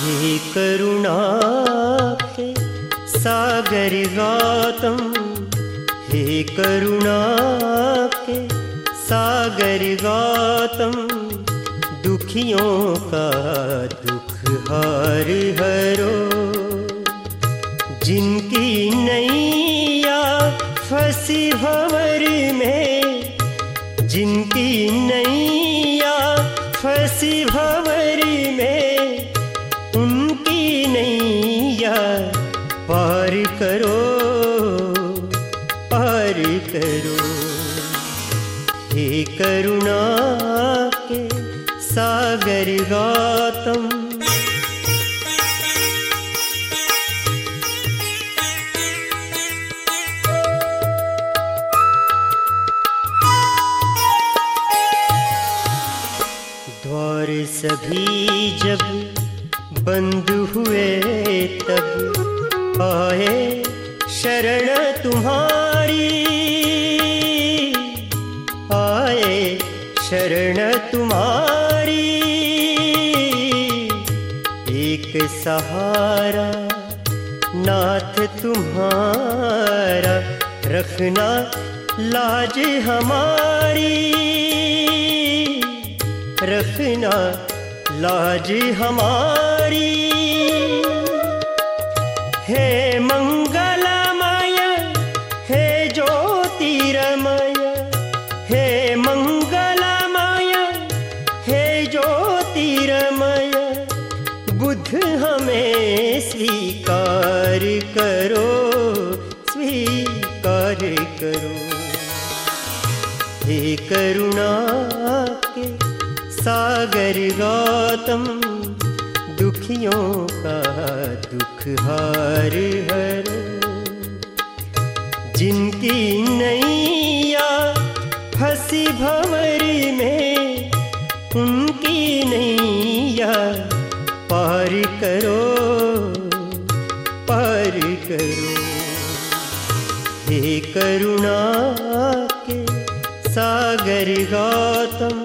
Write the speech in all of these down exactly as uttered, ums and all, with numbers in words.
हे करुणा के सागर गौतम, हे करुणा के सागर गौतम, दुखियों का दुख हार हरो। जिनकी नैया फंसी भंवर में, जिनकी नैया फंसी भंवर में, उनकी नैया पार करो, पार करो। हे करुणा के सागर गौतम, द्वार सभी जब बंद हुए तब आए शरण तुम्हारी, आए शरण तुम्हारी। एक सहारा नाथ तुम्हारा, रखना लाज हमारी, रखना लाज हमारी। हे मंगलमय, हे ज्योतिर्मय, हे मंगलमय, हे ज्योतिर्मय, बुद्ध हमें स्वीकार करो, स्वीकार करो। हे करुणा के सागर गौतम, दुखियों का दुख हार हरो। जिनकी नैया फंसी भंवर में, उनकी नैया पार करो, पार करो। हे करुणा के सागर गौतम,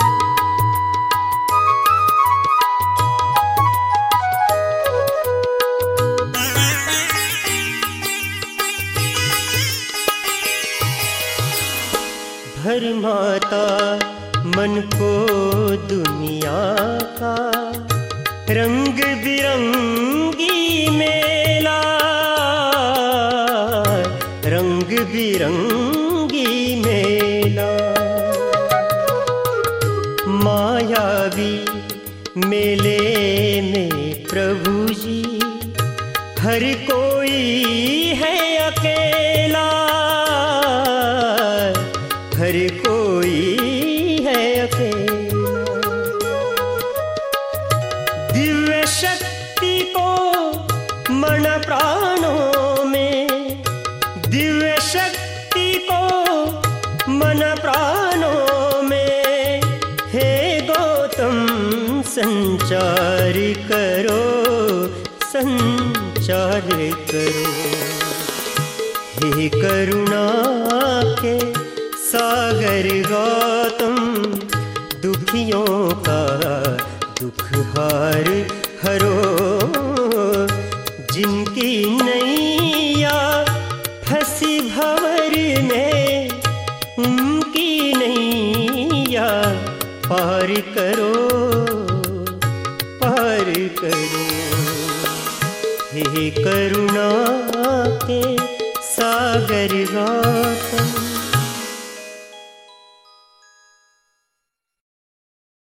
भरमाता मन को दुनिया का रंग बिरंगी मेला, रंग बिरंगी मेला। मायावी मेले में प्रभु जी हर कोई है अकेला, हर कोई है अकेला। दिव्य शक्ति को मन प्राणों में, दिव्य शक्ति को मन प्राणों में, हे गौतम संचार करो, संचार करो। हे करुणा के सागर गौतम, दुखियों का दुख हार हरो। जिनकी नैया फंसी भंवर में, उनकी नैया पार करो, पार करो। हे करुणा के सागर गौतम,